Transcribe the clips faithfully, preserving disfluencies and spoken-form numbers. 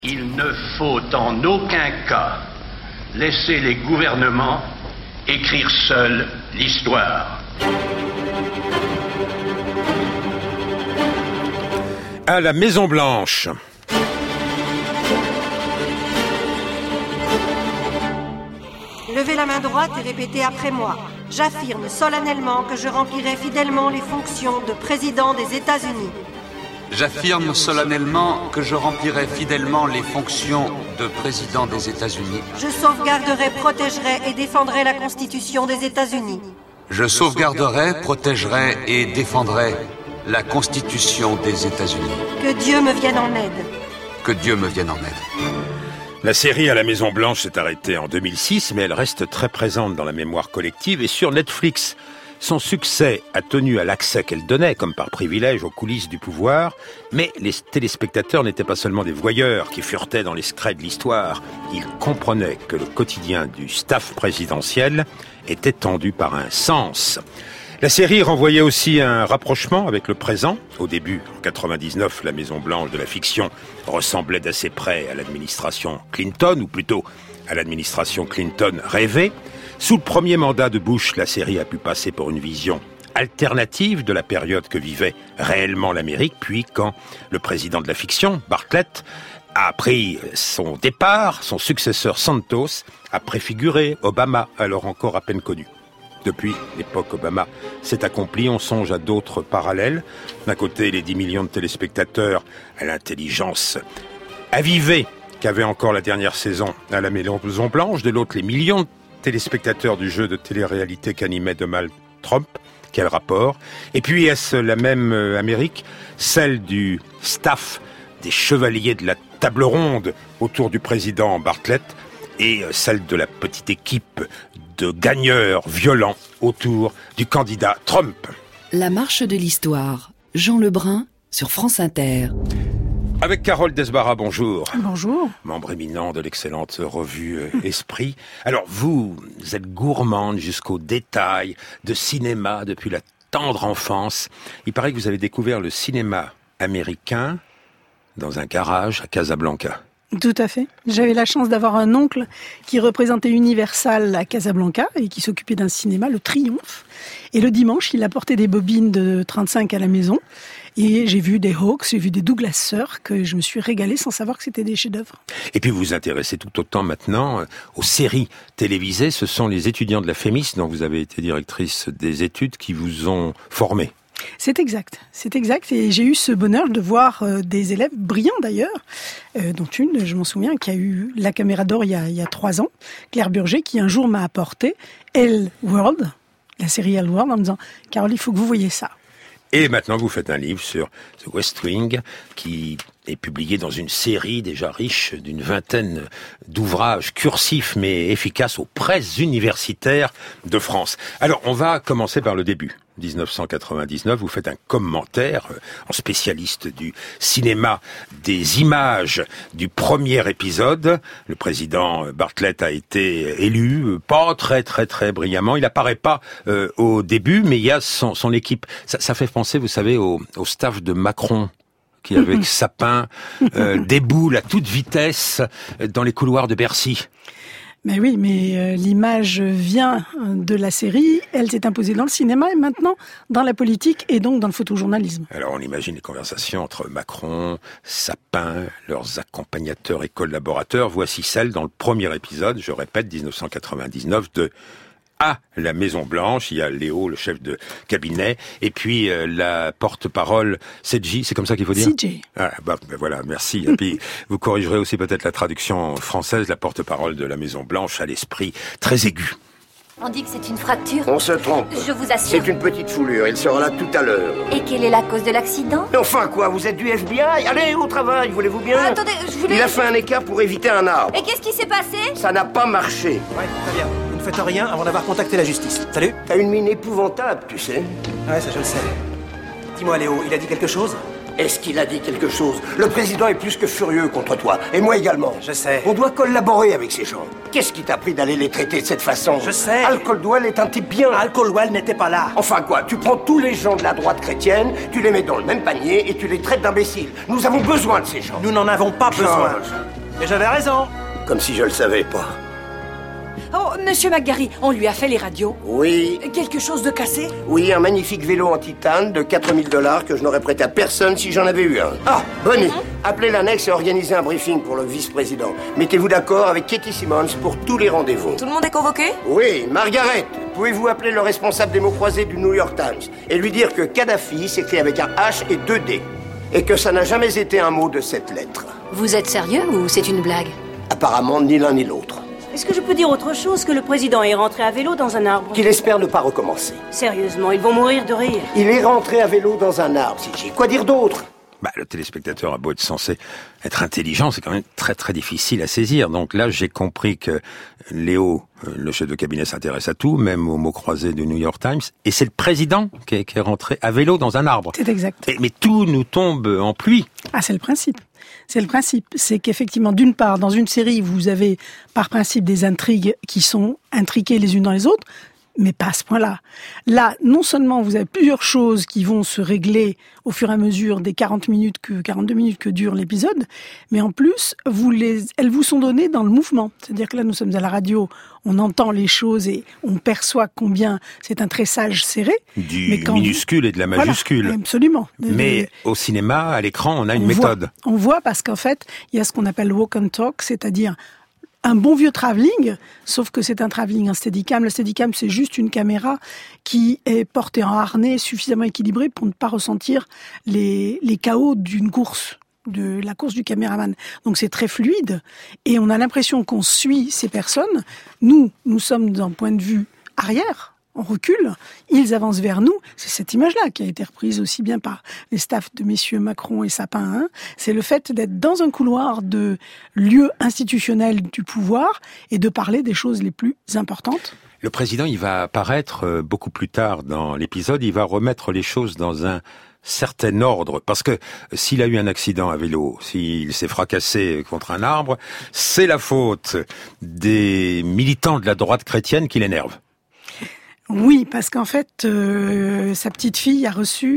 Il ne faut en aucun cas laisser les gouvernements écrire seuls l'histoire. À la Maison-Blanche. Levez la main droite et répétez après moi. J'affirme solennellement que je remplirai fidèlement les fonctions de président des États-Unis. J'affirme solennellement que je remplirai fidèlement les fonctions de président des États-Unis. Je sauvegarderai, protégerai et défendrai la Constitution des États-Unis. Je sauvegarderai, protégerai et défendrai la Constitution des États-Unis. Que Dieu me vienne en aide. Que Dieu me vienne en aide. La série à la Maison-Blanche s'est arrêtée en deux mille six, mais elle reste très présente dans la mémoire collective et sur Netflix. Son succès a tenu à l'accès qu'elle donnait, comme par privilège, aux coulisses du pouvoir, mais les téléspectateurs n'étaient pas seulement des voyeurs qui furetaient dans les secrets de l'histoire. Ils comprenaient que le quotidien du staff présidentiel était tendu par un sens. La série renvoyait aussi un rapprochement avec le présent. Au début, en quatre-vingt-dix-neuf, la Maison-Blanche de la fiction ressemblait d'assez près à l'administration Clinton, ou plutôt à l'administration Clinton rêvée. Sous le premier mandat de Bush, la série a pu passer pour une vision alternative de la période que vivait réellement l'Amérique. Puis, quand le président de la fiction, Bartlet, a pris son départ, son successeur Santos a préfiguré Obama, alors encore à peine connu. Depuis l'époque Obama s'est accompli, on songe à d'autres parallèles. D'un côté, les dix millions de téléspectateurs à l'intelligence avivée qu'avait encore la dernière saison à la Maison-Blanche. De l'autre, les millions de téléspectateurs du jeu de télé-réalité qu'animait Donald Trump. Quel rapport? Et puis, est-ce la même Amérique, celle du staff des chevaliers de la table ronde autour du président Bartlet et celle de la petite équipe de gagneurs violents autour du candidat Trump? La marche de l'histoire. Jean Lebrun sur France Inter. Avec Carole Desbarats, bonjour. Bonjour. Membre éminent de l'excellente revue euh, Esprit. Alors vous, vous êtes gourmande jusqu'aux détails de cinéma depuis la tendre enfance. Il paraît que vous avez découvert le cinéma américain dans un garage à Casablanca. Tout à fait. J'avais la chance d'avoir un oncle qui représentait Universal à Casablanca et qui s'occupait d'un cinéma, le Triomphe. Et le dimanche, il apportait des bobines de trente-cinq à la maison. Et j'ai vu des Hawks, j'ai vu des Douglas Sirk, que je me suis régalée sans savoir que c'était des chefs-d'œuvre. Et puis vous vous intéressez tout autant maintenant aux séries télévisées. Ce sont les étudiants de la Fémis, dont vous avez été directrice des études, qui vous ont formé. C'est exact, c'est exact. Et j'ai eu ce bonheur de voir euh, des élèves brillants d'ailleurs, euh, dont une, je m'en souviens, qui a eu la Caméra d'Or il y a, il y a trois ans, Claire Burger, qui un jour m'a apporté Elle World, la série Elle World, en me disant « Carole, il faut que vous voyez ça ». Et maintenant, vous faites un livre sur The West Wing qui est publié dans une série déjà riche d'une vingtaine d'ouvrages cursifs mais efficaces aux presses universitaires de France. Alors, on va commencer par le début. dix-neuf cent quatre-vingt-dix-neuf, vous faites un commentaire en spécialiste du cinéma des images du premier épisode. Le président Bartlet a été élu, pas très très très brillamment. Il apparaît pas euh, au début, mais il y a son, son équipe. Ça, ça fait penser, vous savez, au, au staff de Macron, qui avec Sapin euh, déboule à toute vitesse dans les couloirs de Bercy. Mais oui, mais euh, l'image vient de la série, elle s'est imposée dans le cinéma et maintenant dans la politique et donc dans le photojournalisme. Alors on imagine les conversations entre Macron, Sapin, leurs accompagnateurs et collaborateurs. Voici celle dans le premier épisode, je répète, dix-neuf cent quatre-vingt-dix-neuf, de à la Maison-Blanche. Il y a Léo, le chef de cabinet, et puis euh, la porte-parole, C J, c'est comme ça qu'il faut dire? C J. Ah, bah, bah voilà, merci. Et puis vous corrigerez aussi peut-être la traduction française, la porte-parole de la Maison-Blanche, à l'esprit très aigu. On dit que c'est une fracture. On se trompe. Je vous assure. C'est une petite foulure, il sera là tout à l'heure. Et quelle est la cause de l'accident? Enfin quoi, vous êtes du F B I? Allez, au travail, voulez-vous bien? Ah, attendez, je voulais... Il a fait un écart pour éviter un arbre. Et qu'est-ce qui s'est passé? Ça n'a pas marché. Ouais, très bien. Vous ne faites rien avant d'avoir contacté la justice. Salut. T'as une mine épouvantable, tu sais. Ouais, ça je le sais. Dis-moi Léo, il a dit quelque chose? Est-ce qu'il a dit quelque chose? Le président est plus que furieux contre toi, et moi également. Je sais. On doit collaborer avec ces gens. Qu'est-ce qui t'a pris d'aller les traiter de cette façon? Je sais. Al Caldwell est un type bien. Al Caldwell n'était pas là. Enfin quoi, tu prends tous les gens de la droite chrétienne, tu les mets dans le même panier et tu les traites d'imbéciles. Nous avons besoin de ces gens. Nous n'en avons pas besoin. George, Mais j'avais raison. Comme si je le savais pas. Oh, Monsieur McGarry, on lui a fait les radios. Oui. Quelque chose de cassé? Oui, un magnifique vélo en titane de quatre mille dollars que je n'aurais prêté à personne si j'en avais eu un. Ah, Bonnie, hein? Appelez l'annexe et organisez un briefing pour le vice-président. Mettez-vous d'accord avec Katie Simmons pour tous les rendez-vous. Tout le monde est convoqué? Oui, Margaret, pouvez-vous appeler le responsable des mots croisés du New York Times et lui dire que Kadhafi s'écrit avec un H et deux D et que ça n'a jamais été un mot de cette lettre. Vous êtes sérieux ou c'est une blague? Apparemment, ni l'un ni l'autre. Est-ce que je peux dire autre chose que le président est rentré à vélo dans un arbre? Qu'il espère ne pas recommencer. Sérieusement, ils vont mourir de rire. Il est rentré à vélo dans un arbre, C J. Quoi dire d'autre? Bah, le téléspectateur a beau être censé être intelligent, c'est quand même très très difficile à saisir. Donc là, j'ai compris que Léo, le chef de cabinet, s'intéresse à tout, même aux mots croisés du New York Times. Et c'est le président qui est, qui est rentré à vélo dans un arbre. C'est exact. Et, mais tout nous tombe en pluie. Ah, c'est le principe. C'est le principe. C'est qu'effectivement, d'une part, dans une série, vous avez par principe des intrigues qui sont intriquées les unes dans les autres, mais pas à ce point-là. Là, non seulement vous avez plusieurs choses qui vont se régler au fur et à mesure des quarante minutes que, quarante-deux minutes que dure l'épisode, mais en plus, vous les, elles vous sont données dans le mouvement. C'est-à-dire que là, nous sommes à la radio, on entend les choses et on perçoit combien c'est un tressage serré. Du mais quand minuscule et de la majuscule. Voilà, absolument. Mais au cinéma, à l'écran, on a une on méthode. Voit, on voit parce qu'en fait, il y a ce qu'on appelle walk and talk, c'est-à-dire un bon vieux travelling, sauf que c'est un travelling en steadicam. Le steadicam, c'est juste une caméra qui est portée en harnais suffisamment équilibré pour ne pas ressentir les, les chaos d'une course, de la course du caméraman. Donc c'est très fluide et on a l'impression qu'on suit ces personnes. Nous, nous sommes d'un point de vue arrière. On recule, ils avancent vers nous. C'est cette image-là qui a été reprise aussi bien par les staffs de messieurs Macron et Sapin. Hein. C'est le fait d'être dans un couloir de lieu institutionnel du pouvoir et de parler des choses les plus importantes. Le président, il va apparaître beaucoup plus tard dans l'épisode. Il va remettre les choses dans un certain ordre, parce que s'il a eu un accident à vélo, s'il s'est fracassé contre un arbre, c'est la faute des militants de la droite chrétienne qui l'énervent. Oui, parce qu'en fait, euh, sa petite fille a reçu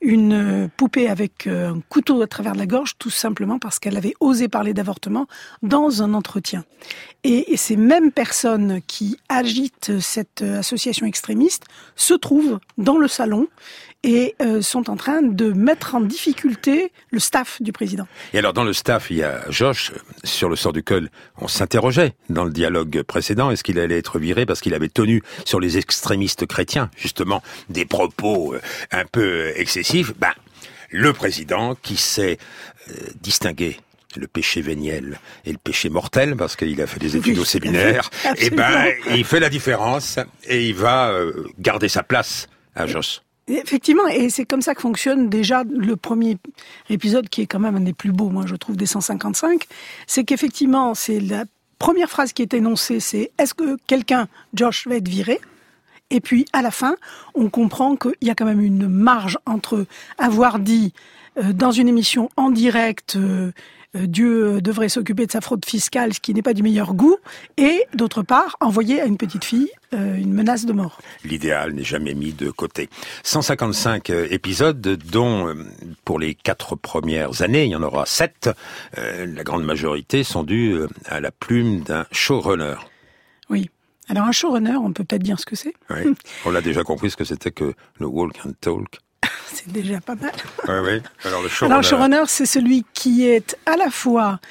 une poupée avec un couteau à travers la gorge, tout simplement parce qu'elle avait osé parler d'avortement dans un entretien. Et, et ces mêmes personnes qui agitent cette association extrémiste se trouvent dans le salon et euh, sont en train de mettre en difficulté le staff du président. Et alors, dans le staff, il y a Josh, sur le sort du col. On s'interrogeait dans le dialogue précédent, est-ce qu'il allait être viré parce qu'il avait tenu sur les extrémistes chrétiens, justement, des propos un peu excessifs. Ben, le président qui sait euh, distinguer le péché véniel et le péché mortel, parce qu'il a fait des études oui, au séminaire, et ben, il fait la différence et il va euh, garder sa place à Josh. Effectivement, et c'est comme ça que fonctionne déjà le premier épisode, qui est quand même un des plus beaux, moi je trouve, des cent cinquante-cinq, c'est qu'effectivement, c'est la première phrase qui est énoncée, c'est « Est-ce que quelqu'un, Josh, va être viré ?» Et puis, à la fin, on comprend qu'il y a quand même une marge entre avoir dit euh, dans une émission en direct euh, euh, Dieu devrait s'occuper de sa fraude fiscale, ce qui n'est pas du meilleur goût, et d'autre part, envoyer à une petite fille euh, une menace de mort. L'idéal n'est jamais mis de côté. cent cinquante-cinq euh, épisodes, dont euh, pour les quatre premières années, il y en aura sept. Euh, la grande majorité sont dus euh, à la plume d'un showrunner. Oui. Alors un showrunner, on peut peut-être dire ce que c'est. Oui. On l'a déjà compris ce que c'était que le walk and talk. C'est déjà pas mal. Oui, oui. Alors le showrunner, Alors, le showrunner, c'est celui qui est à la fois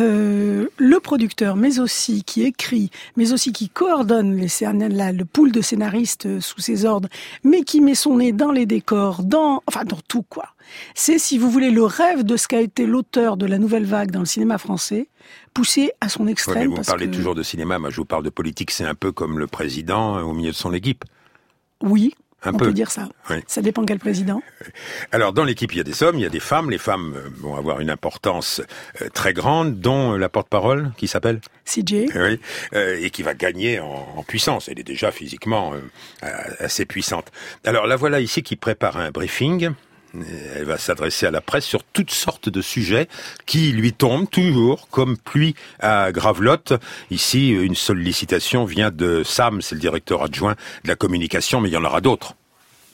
euh, le producteur, mais aussi qui écrit, mais aussi qui coordonne les scén- la, le pool de scénaristes sous ses ordres, mais qui met son nez dans les décors, dans, enfin dans tout quoi. C'est, si vous voulez, le rêve de ce qu'a été l'auteur de la nouvelle vague dans le cinéma français, poussé à son extrême. Ouais, mais vous parce parlez que... toujours de cinéma, moi je vous parle de politique, c'est un peu comme le président au milieu de son équipe. Oui. Un On peu. peut dire ça. Oui. Ça dépend quel président. Alors, dans l'équipe, il y a des hommes, il y a des femmes. Les femmes vont avoir une importance euh, très grande, dont la porte-parole, qui s'appelle C J. Oui, euh, et qui va gagner en, en puissance. Elle est déjà physiquement euh, assez puissante. Alors, la voilà ici qui prépare un briefing. Elle va s'adresser à la presse sur toutes sortes de sujets qui lui tombent toujours comme pluie à Gravelotte. Ici, une sollicitation vient de Sam, c'est le directeur adjoint de la communication, mais il y en aura d'autres.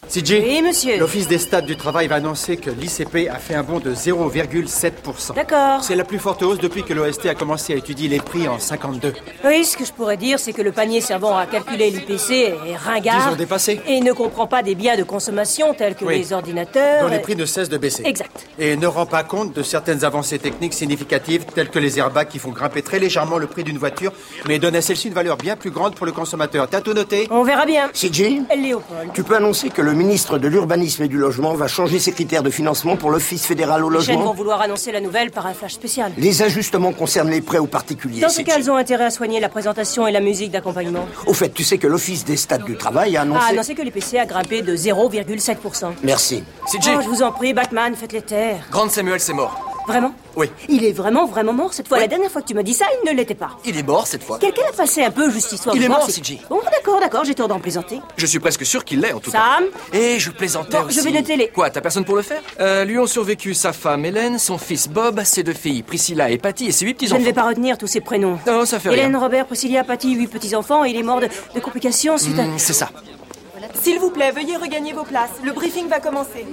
C J, Oui, monsieur. L'Office des stats du travail va annoncer que l'I C P a fait un bond de zéro virgule sept pour cent. D'accord. C'est la plus forte hausse depuis que l'O S T a commencé à étudier les prix en cinquante-deux. Oui, ce que je pourrais dire, c'est que le panier servant à calculer l'I P C est ringard. Ils ont dépassé. Et ne comprend pas des biens de consommation tels que Oui. les ordinateurs. Dont les prix ne cessent de baisser. Exact. Et ne rend pas compte de certaines avancées techniques significatives telles que les airbags qui font grimper très légèrement le prix d'une voiture, mais donnent à celle-ci une valeur bien plus grande pour le consommateur. T'as tout noté? On verra bien. C J, Léopold. tu peux annoncer que le ministre de l'Urbanisme et du Logement va changer ses critères de financement pour l'Office fédéral au Les chaînes vont logement. vouloir annoncer la nouvelle par un flash spécial. Les ajustements concernent les prêts aux particuliers. Dans ce C J. cas, elles ont intérêt à soigner la présentation et la musique d'accompagnement. Au fait, tu sais que l'Office des stats du travail a Ah, annoncé... annoncé que l'I P C a grimpé de zéro virgule sept pour cent. Merci. C J, Oh, je vous en prie, Batman, faites les taire. Grande Samuel, c'est mort. Vraiment? Oui. Il est vraiment, vraiment mort cette fois. Oui. La dernière fois que tu m'as dit ça, il ne l'était pas. Il est mort cette fois. Quelqu'un a passé un peu juste histoire Il de est voir mort, si- C J. Bon, d'accord, d'accord, j'ai tort d'en plaisanter. Je suis presque sûr qu'il l'est, en tout Sam? cas. Et je plaisantais Bon, aussi. je vais noter les... Quoi, t'as personne pour le faire euh, Lui ont survécu sa femme Hélène, son fils Bob, ses deux filles Priscilla et Patty et ses huit Je petits-enfants. ne vais pas retenir tous ces prénoms. Non, ça fait Hélène, rien. Robert, Priscilla, Patty, huit petits-enfants, et il est mort de, de complications suite à... Hmm, c'est ça. S'il vous plaît, veuillez regagner vos places. Le briefing va commencer.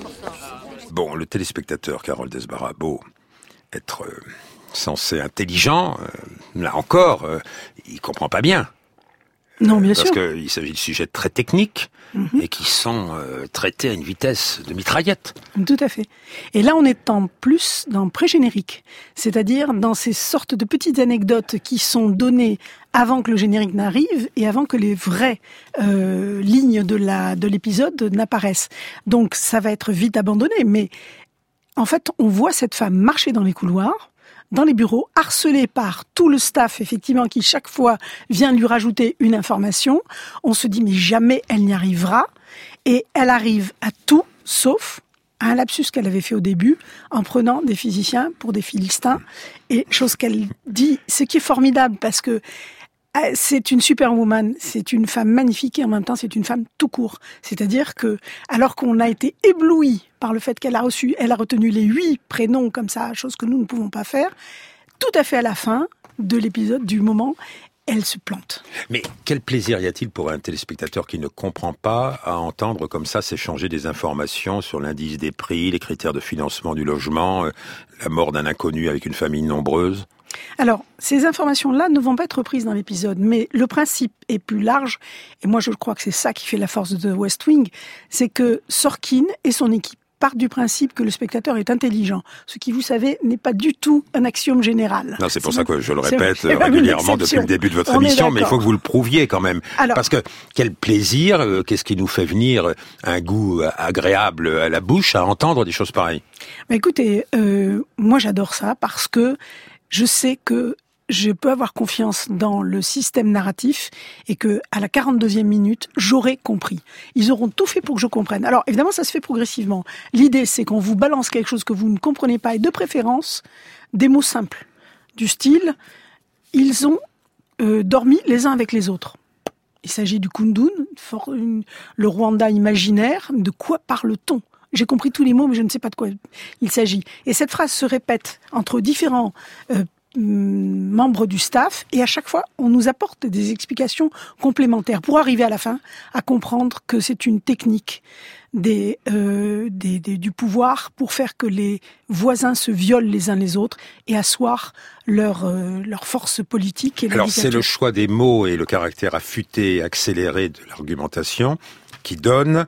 Bon, le téléspectateur Carole Desbarats, beau être euh, censé intelligent, euh, là encore, euh, il comprend pas bien. Non, bien Parce sûr. qu'il s'agit de sujets très techniques Mhm. et qui sont euh, traités à une vitesse de mitraillette. Tout à fait. Et là, on est en plus dans pré-générique, c'est-à-dire dans ces sortes de petites anecdotes qui sont données avant que le générique n'arrive et avant que les vraies euh, lignes de la de l'épisode n'apparaissent. Donc, ça va être vite abandonné. Mais en fait, on voit cette femme marcher dans les couloirs, dans les bureaux, harcelée par tout le staff, effectivement, qui chaque fois vient lui rajouter une information. On se dit, mais jamais elle n'y arrivera. Et elle arrive à tout, sauf à un lapsus qu'elle avait fait au début, en prenant des physiciens pour des philistins. Et chose qu'elle dit, ce qui est formidable, parce que euh, c'est une superwoman, c'est une femme magnifique et en même temps c'est une femme tout court. C'est-à-dire que, alors qu'on a été ébloui par le fait qu'elle a reçu, elle a retenu les huit prénoms comme ça, chose que nous ne pouvons pas faire, tout à fait à la fin de l'épisode, du moment, elle se plante. Mais quel plaisir y a-t-il pour un téléspectateur qui ne comprend pas à entendre comme ça s'échanger des informations sur l'indice des prix, les critères de financement du logement, euh, la mort d'un inconnu avec une famille nombreuse? Alors, ces informations-là ne vont pas être reprises dans l'épisode, mais le principe est plus large, et moi je crois que c'est ça qui fait la force de The West Wing, c'est que Sorkin et son équipe partent du principe que le spectateur est intelligent, ce qui, vous savez, n'est pas du tout un axiome général. Non, c'est pour ça que je le c'est- répète c'est même une régulièrement depuis exception. le début de votre On est émission, mais il faut d'accord. que vous le prouviez quand même. Alors- Parce que quel plaisir, euh, qu'est-ce qui nous fait venir un goût euh, agréable à la bouche à entendre des choses pareilles? Bah, écoutez, euh, moi j'adore ça parce que je sais que je peux avoir confiance dans le système narratif et que à la quarante-deuxième minute, j'aurai compris. Ils auront tout fait pour que je comprenne. Alors évidemment, ça se fait progressivement. L'idée, c'est qu'on vous balance quelque chose que vous ne comprenez pas et de préférence, des mots simples. Du style, ils ont euh, dormi les uns avec les autres. Il s'agit du Kundun, for- une- le Rwanda imaginaire. De quoi parle-t-on ? J'ai compris tous les mots, mais je ne sais pas de quoi il s'agit. Et cette phrase se répète entre différents euh, membres du staff, et à chaque fois, on nous apporte des explications complémentaires pour arriver à la fin à comprendre que c'est une technique des, euh, des, des, du pouvoir pour faire que les voisins se violent les uns les autres et asseoir leur, euh, leur force politique. Et la Alors c'est dictature. le choix des mots et le caractère affûté et accéléré de l'argumentation qui donne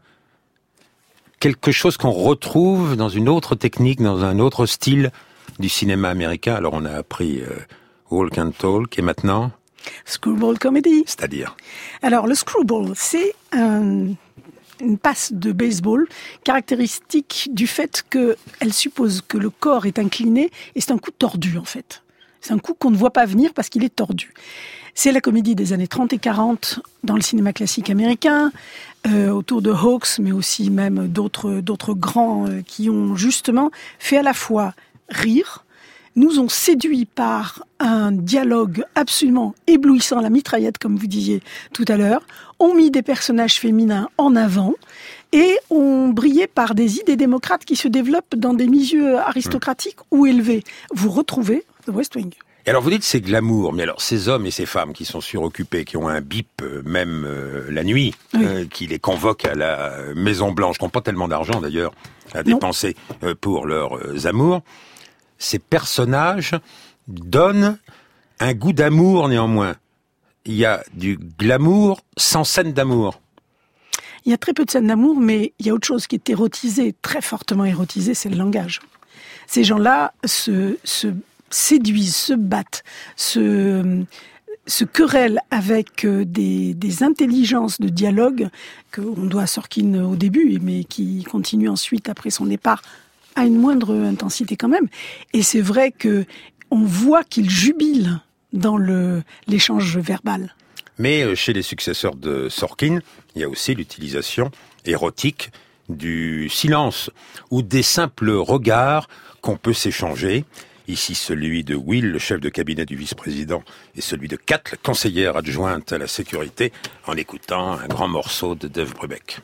quelque chose qu'on retrouve dans une autre technique, dans un autre style du cinéma américain. Alors on a appris euh, Walk and Talk et maintenant Screwball Comedy. C'est-à-dire Alors le screwball, c'est un, une passe de baseball caractéristique du fait qu'elle suppose que le corps est incliné et c'est un coup tordu en fait. C'est un coup qu'on ne voit pas venir parce qu'il est tordu. C'est la comédie des années trente et quarante dans le cinéma classique américain, euh, autour de Hawks, mais aussi même d'autres, d'autres grands euh, qui ont justement fait à la fois rire, nous ont séduits par un dialogue absolument éblouissant, la mitraillette, comme vous disiez tout à l'heure, ont mis des personnages féminins en avant et ont brillé par des idées démocrates qui se développent dans des milieux aristocratiques ou élevés. Vous retrouvez The West Wing. Et alors vous dites c'est glamour, mais alors ces hommes et ces femmes qui sont suroccupés, qui ont un bip euh, même euh, la nuit, oui. euh, qui les convoquent à la Maison Blanche, qui n'ont pas tellement d'argent d'ailleurs à dépenser euh, pour leurs euh, amours, ces personnages donnent un goût d'amour néanmoins. Il y a du glamour sans scène d'amour. Il y a très peu de scènes d'amour, mais il y a autre chose qui est érotisé, très fortement érotisé, c'est le langage. Ces gens-là se, se séduisent, se battent, se, se querellent avec des, des intelligences de dialogue qu'on doit à Sorkin au début, mais qui continuent ensuite après son départ à une moindre intensité quand même. Et c'est vrai que on voit qu'ils jubilent dans le, l'échange verbal. Mais chez les successeurs de Sorkin, il y a aussi l'utilisation érotique du silence ou des simples regards qu'on peut s'échanger. Ici celui de Will, le chef de cabinet du vice-président, et celui de Kat, la conseillère adjointe à la sécurité, en écoutant un grand morceau de Dave Brubeck.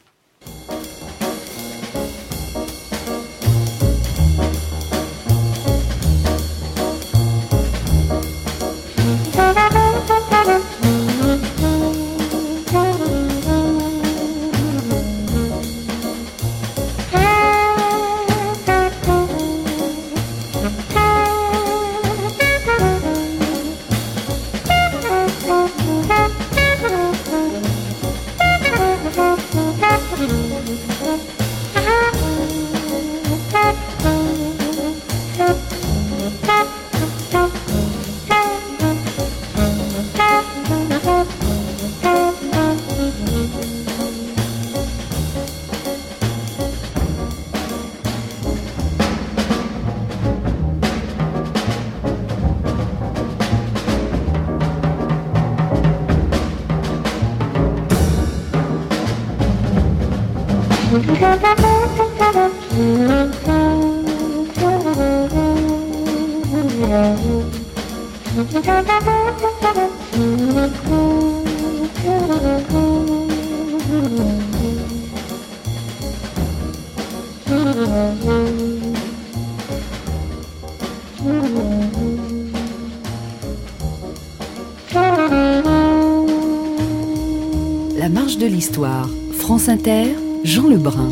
La marche de l'histoire. France Inter, Jean Lebrun.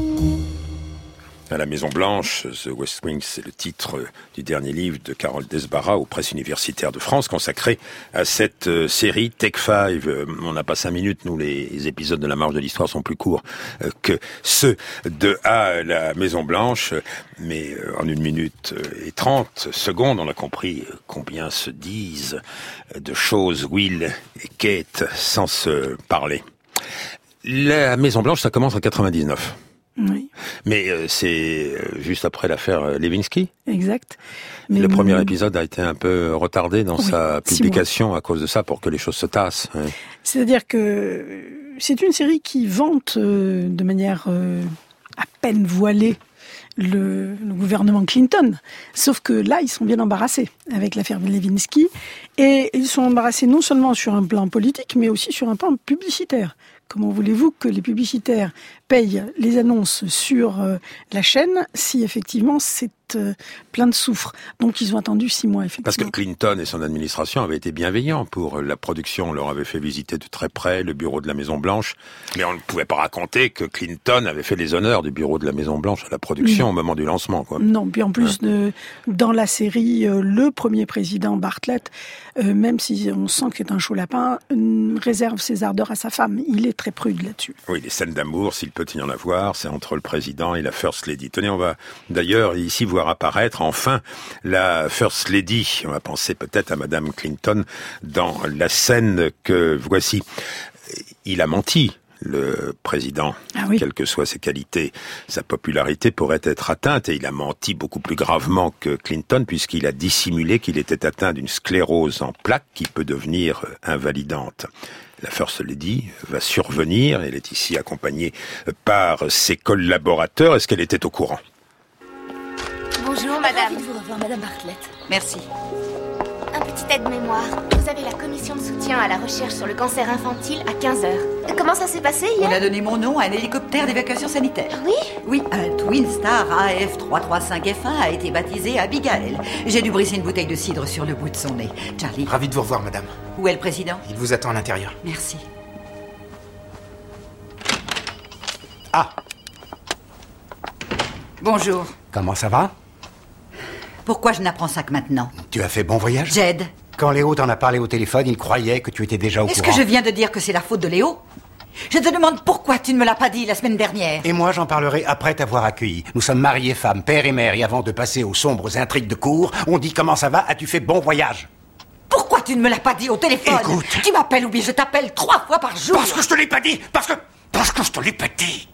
À la Maison Blanche, The West Wing, c'est le titre du dernier livre de Carole Desbarras aux presses universitaires de France, consacré à cette euh, série Take Five. Euh, on n'a pas cinq minutes, nous, les épisodes de la marche de l'histoire sont plus courts euh, que ceux de à la Maison Blanche, mais euh, en une minute et trente secondes, on a compris combien se disent de choses Will et Kate sans se parler. La Maison Blanche, ça commence en quatre-vingt-dix-neuf. Oui. Mais euh, c'est euh, juste après l'affaire euh, Lewinsky. Exact. Mais le premier épisode a été un peu retardé dans oui, sa publication à cause de ça, pour que les choses se tassent. Oui. C'est-à-dire que c'est une série qui vante euh, de manière euh, à peine voilée le, le gouvernement Clinton. Sauf que là, ils sont bien embarrassés avec l'affaire Lewinsky. Et ils sont embarrassés non seulement sur un plan politique, mais aussi sur un plan publicitaire. Comment voulez-vous que les publicitaires payent les annonces sur euh, la chaîne si effectivement c'est euh, plein de soufre? Donc ils ont attendu six mois effectivement. Parce que Clinton et son administration avaient été bienveillants pour la production. On leur avait fait visiter de très près le bureau de la Maison Blanche, mais on ne pouvait pas raconter que Clinton avait fait les honneurs du bureau de la Maison Blanche à la production non. au moment du lancement, quoi. Non, puis en plus ouais. de, dans la série, euh, le premier président Bartlett, euh, même si on sent que c'est un chaud lapin, euh, réserve ses ardeurs à sa femme. Il est très prude là-dessus. Oui, les scènes d'amour, s'il peut y en avoir, c'est entre le président et la First Lady. Tenez, on va d'ailleurs ici voir apparaître enfin la First Lady. On va penser peut-être à Madame Clinton dans la scène que voici. Il a menti, le président, ah oui. quelles que soient ses qualités. Sa popularité pourrait être atteinte, et il a menti beaucoup plus gravement que Clinton, puisqu'il a dissimulé qu'il était atteint d'une sclérose en plaques qui peut devenir invalidante. La First Lady va survenir, elle est ici accompagnée par ses collaborateurs. Est-ce qu'elle était au courant? Bonjour, madame. Je vous revoir, madame Bartlett. Merci. Un petit petite aide-mémoire. Vous avez la commission de soutien à la recherche sur le cancer infantile à quinze heures. Comment ça s'est passé hier? On a donné mon nom à un hélicoptère d'évacuation sanitaire. Oui? Oui, un Twin Star A F trois trois cinq F un a été baptisé Abigail. J'ai dû briser une bouteille de cidre sur le bout de son nez. Charlie. Ravi de vous revoir, madame. Où est le président? Il vous attend à l'intérieur. Merci. Ah! Bonjour. Comment ça va? Pourquoi je n'apprends ça que maintenant? Tu as fait bon voyage? Jed. Quand Léo t'en a parlé au téléphone, il croyait que tu étais déjà au Est-ce courant. que je viens de dire que c'est la faute de Léo? Je te demande pourquoi tu ne me l'as pas dit la semaine dernière. Et moi, j'en parlerai après t'avoir accueilli. Nous sommes mariés, femmes, père et mère, et avant de passer aux sombres intrigues de cour, on dit comment ça va, as-tu fait bon voyage? Pourquoi tu ne me l'as pas dit au téléphone? Écoute. Tu m'appelles ou bien je t'appelle trois fois par jour. Parce que je te l'ai pas dit. Parce que... Parce que je te l'ai pas dit.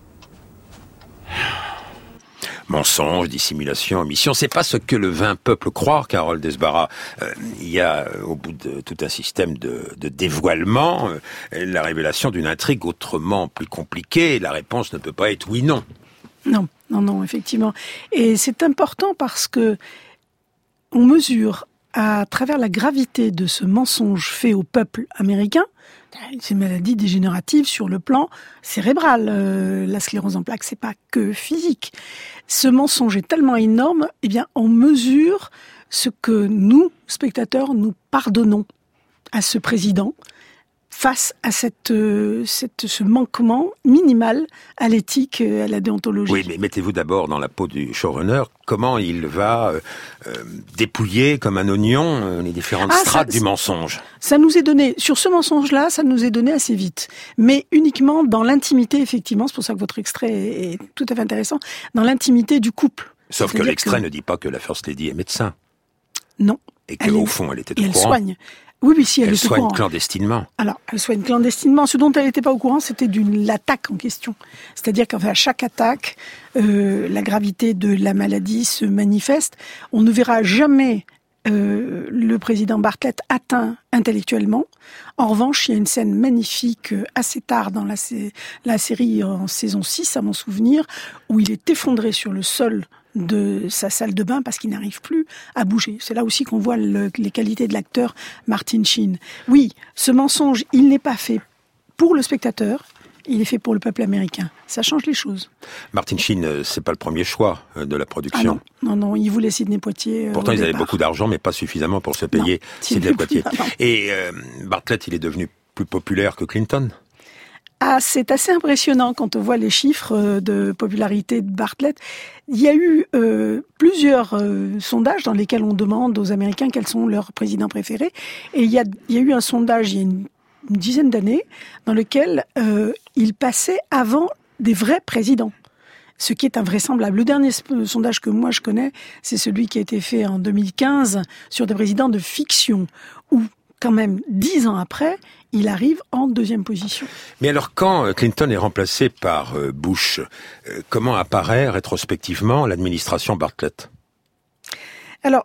Mensonge, dissimulation, omission, c'est pas ce que le vain peuple croit, Carole Desbarats. Euh, il y a, euh, au bout de tout un système de, de dévoilement, euh, la révélation d'une intrigue autrement plus compliquée. La réponse ne peut pas être oui-non. Non, non, non, effectivement. Et c'est important parce que on mesure à travers la gravité de ce mensonge fait au peuple américain. C'est une maladie dégénérative sur le plan cérébral. Euh, la sclérose en plaques, c'est pas que physique. Ce mensonge est tellement énorme, eh bien, on mesure ce que nous, spectateurs, nous pardonnons à ce président face à cette, euh, cette, ce manquement minimal à l'éthique, à la déontologie. Oui, mais mettez-vous d'abord dans la peau du showrunner. Comment il va euh, euh, dépouiller comme un oignon euh, les différentes ah, strates ça, du mensonge? Ça nous est donné, sur ce mensonge-là, ça nous est donné assez vite. Mais uniquement dans l'intimité, effectivement, c'est pour ça que votre extrait est, est tout à fait intéressant, dans l'intimité du couple. Sauf que l'extrait que... ne dit pas que la First Lady est médecin. Non. Et qu'au fond, elle était au elle courant. Soigne. Oui, oui, si elle, elle est au soigne courant. clandestinement. Alors, elle soigne clandestinement. Ce dont elle n'était pas au courant, c'était d'une l'attaque en question. C'est-à-dire qu'à chaque attaque, euh, la gravité de la maladie se manifeste. On ne verra jamais euh, le président Bartlett atteint intellectuellement. En revanche, il y a une scène magnifique euh, assez tard dans la, la série en saison six, à mon souvenir, où il est effondré sur le sol de sa salle de bain parce qu'il n'arrive plus à bouger. C'est là aussi qu'on voit le, les qualités de l'acteur Martin Sheen. Oui, ce mensonge, il n'est pas fait pour le spectateur, il est fait pour le peuple américain. Ça change les choses. Martin Sheen, c'est pas le premier choix de la production. Ah non, non, non, il voulait Sidney Poitier. Euh, Pourtant, ils départ. avaient beaucoup d'argent, mais pas suffisamment pour se payer non, Sidney Poitier. Non, non. Et euh, Bartlett, il est devenu plus populaire que Clinton. Ah, c'est assez impressionnant quand on voit les chiffres de popularité de Bartlett. Il y a eu euh, plusieurs euh, sondages dans lesquels on demande aux Américains quels sont leurs présidents préférés. Et il y a, il y a eu un sondage il y a une, une dizaine d'années dans lequel euh, il passait avant des vrais présidents. Ce qui est invraisemblable. Le dernier sondage que moi je connais, c'est celui qui a été fait en deux mille quinze sur des présidents de fiction, où quand même, dix ans après, il arrive en deuxième position. Mais alors, quand Clinton est remplacé par Bush, comment apparaît rétrospectivement l'administration Bartlett? Alors,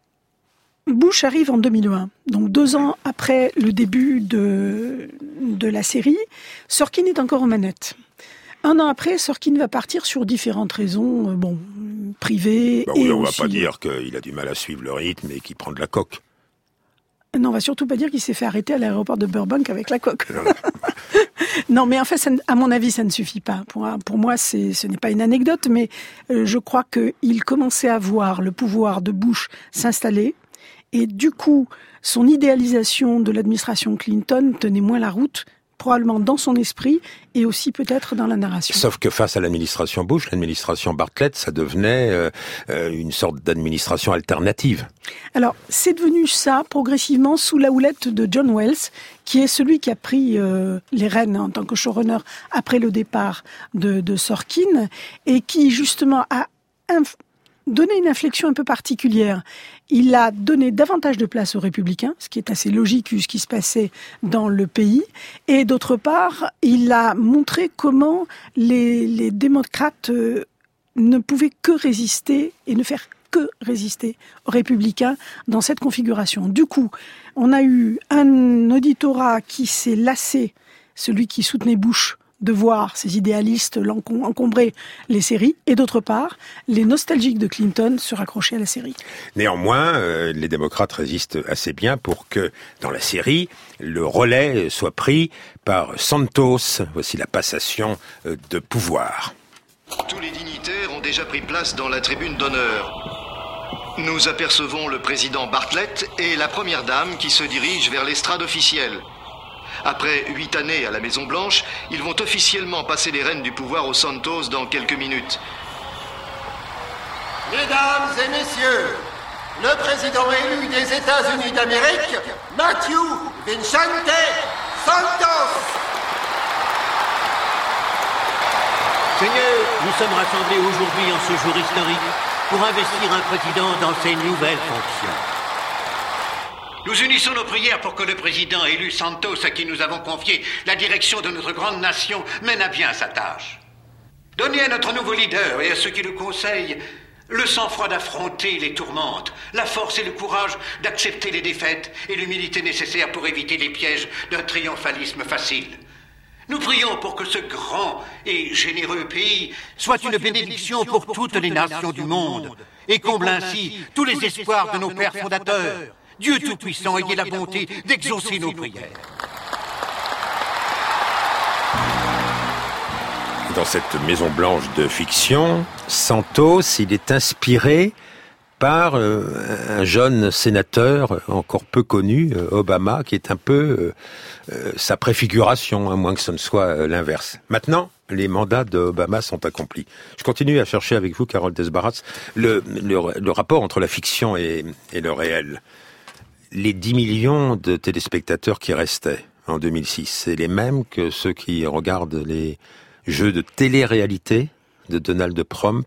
Bush arrive en deux mille un, donc deux ans après le début de, de la série. Sorkin est encore aux manettes. Un an après, Sorkin va partir sur différentes raisons, euh, bon, privées bah et oui, on aussi... va pas dire qu'il a du mal à suivre le rythme et qu'il prend de la coke. Non, on va surtout pas dire qu'il s'est fait arrêter à l'aéroport de Burbank avec la coque. Non, mais en fait, ça, à mon avis, ça ne suffit pas. Pour, pour moi, c'est, ce n'est pas une anecdote, mais euh, je crois qu'il commençait à voir le pouvoir de Bush s'installer. Et du coup, son idéalisation de l'administration Clinton tenait moins la route, probablement dans son esprit et aussi peut-être dans la narration. Sauf que face à l'administration Bush, l'administration Bartlett, ça devenait euh, euh, une sorte d'administration alternative. Alors, c'est devenu ça progressivement sous la houlette de John Wells, qui est celui qui a pris euh, les rênes en tant que showrunner après le départ de, de Sorkin et qui justement a inf- donné une inflexion un peu particulière. Il a donné davantage de place aux républicains, ce qui est assez logique vu ce qui se passait dans le pays. Et d'autre part, il a montré comment les, les démocrates euh, ne pouvaient que résister et ne faire que résister aux républicains dans cette configuration. Du coup, on a eu un auditorat qui s'est lassé, celui qui soutenait Bush, de voir ces idéalistes encombrer les séries, et d'autre part, les nostalgiques de Clinton se raccrocher à la série. Néanmoins, euh, les démocrates résistent assez bien pour que, dans la série, le relais soit pris par Santos. Voici la passation euh, de pouvoir. Tous les dignitaires ont déjà pris place dans la tribune d'honneur. Nous apercevons le président Bartlett et la première dame qui se dirigent vers l'estrade officielle. Après huit années à la Maison-Blanche, ils vont officiellement passer les rênes du pouvoir aux Santos dans quelques minutes. Mesdames et messieurs, le président élu des États-Unis d'Amérique, Matthew Vincente Santos. Seigneur, nous sommes rassemblés aujourd'hui en ce jour historique pour investir un président dans ses nouvelles fonctions. Nous unissons nos prières pour que le président élu Santos, à qui nous avons confié la direction de notre grande nation, mène à bien sa tâche. Donnez à notre nouveau leader et à ceux qui le conseillent le sang-froid d'affronter les tourmentes, la force et le courage d'accepter les défaites et l'humilité nécessaire pour éviter les pièges d'un triomphalisme facile. Nous prions pour que ce grand et généreux pays soit une bénédiction pour toutes les nations du monde et comble ainsi tous les espoirs de nos pères fondateurs. Dieu Tout-Puissant, ayez la bonté d'exaucer nos prières. Dans cette Maison Blanche de fiction, Santos, il est inspiré par euh, un jeune sénateur encore peu connu, euh, Obama, qui est un peu euh, euh, sa préfiguration, à moins que ce ne soit euh, l'inverse. Maintenant, les mandats d'Obama sont accomplis. Je continue à chercher avec vous, Carole Desbarats, le, le, le rapport entre la fiction et, et le réel. Les dix millions de téléspectateurs qui restaient en deux mille six, c'est les mêmes que ceux qui regardent les jeux de télé-réalité de Donald Trump?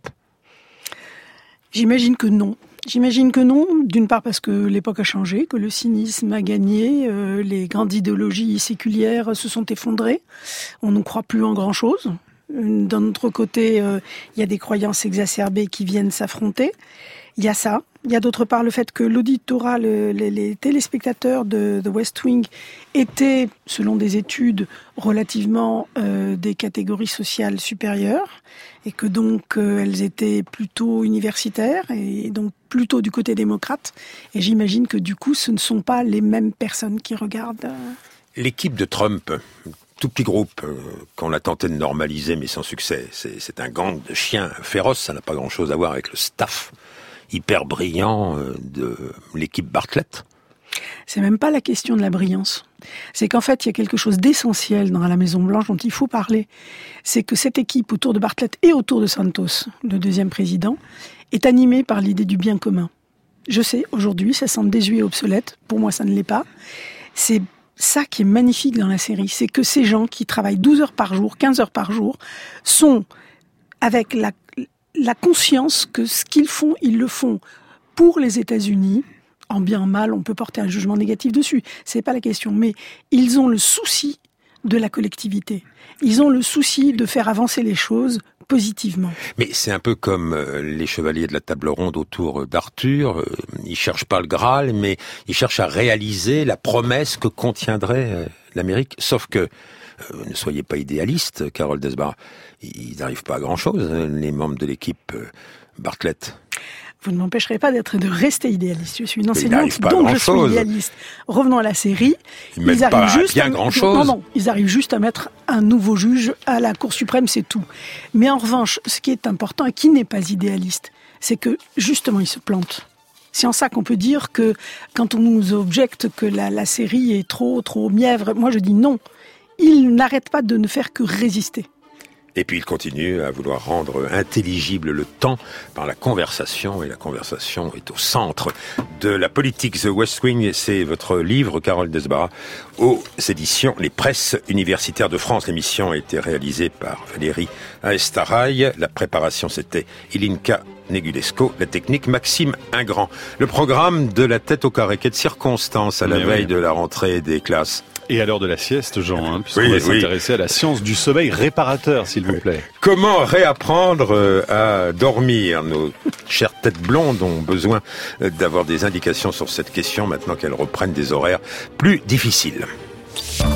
J'imagine que non. J'imagine que non, d'une part parce que l'époque a changé, que le cynisme a gagné, euh, les grandes idéologies séculières se sont effondrées, on ne croit plus en grand-chose. D'un autre côté, euh, il y a des croyances exacerbées qui viennent s'affronter. Il y a ça. Il y a d'autre part le fait que l'auditorat, le, les, les téléspectateurs de The West Wing étaient, selon des études, relativement euh, des catégories sociales supérieures, et que donc euh, elles étaient plutôt universitaires, et donc plutôt du côté démocrate. Et j'imagine que du coup, ce ne sont pas les mêmes personnes qui regardent. Euh... L'équipe de Trump, tout petit groupe euh, qu'on a tenté de normaliser, mais sans succès, c'est, c'est un gang de chiens féroces, ça n'a pas grand-chose à voir avec le staff hyper brillant de l'équipe Bartlett. C'est même pas la question de la brillance. C'est qu'en fait, il y a quelque chose d'essentiel dans la Maison-Blanche dont il faut parler. C'est que cette équipe autour de Bartlett et autour de Santos, le deuxième président, est animée par l'idée du bien commun. Je sais, aujourd'hui, ça semble désuet et obsolète. Pour moi, ça ne l'est pas. C'est ça qui est magnifique dans la série. C'est que ces gens qui travaillent douze heures par jour, quinze heures par jour, sont avec la la conscience que ce qu'ils font, ils le font pour les États-Unis. En bien, en mal, on peut porter un jugement négatif dessus. C'est pas la question. Mais ils ont le souci de la collectivité. Ils ont le souci de faire avancer les choses positivement. Mais c'est un peu comme euh, les chevaliers de la table ronde autour d'Arthur. Euh, ils cherchent pas le Graal, mais ils cherchent à réaliser la promesse que contiendrait euh, l'Amérique. Sauf que Euh, ne soyez pas idéaliste, Carole Desbarats. Ils n'arrivent pas à grand-chose, les membres de l'équipe euh, Bartlett. Vous ne m'empêcherez pas d'être de rester idéaliste. Je suis une enseignante, donc je suis idéaliste. Revenons à la série. Ils, ils arrivent juste bien à... grand-chose. Non, non, ils arrivent juste à mettre un nouveau juge à la Cour suprême, c'est tout. Mais en revanche, ce qui est important et qui n'est pas idéaliste, c'est que justement, ils se plantent. C'est en ça qu'on peut dire que quand on nous objecte que la, la série est trop, trop mièvre, moi je dis non. Il n'arrête pas de ne faire que résister. Et puis il continue à vouloir rendre intelligible le temps par la conversation, et la conversation est au centre de la politique. The West Wing, c'est votre livre, Carole Desbarats, aux éditions Les Presses universitaires de France. L'émission a été réalisée par Valérie Aestaraï. La préparation, c'était Ilinka Negulesco, la technique Maxime Ingrand. Le programme de la tête au carré, quelle circonstance à la Mais veille oui. de la rentrée des classes. Et à l'heure de la sieste, Jean, hein, puisqu'on oui, va oui. s'intéresser à la science du sommeil réparateur, s'il vous plaît. Comment réapprendre à dormir? Nos chères têtes blondes ont besoin d'avoir des indications sur cette question maintenant qu'elles reprennent des horaires plus difficiles.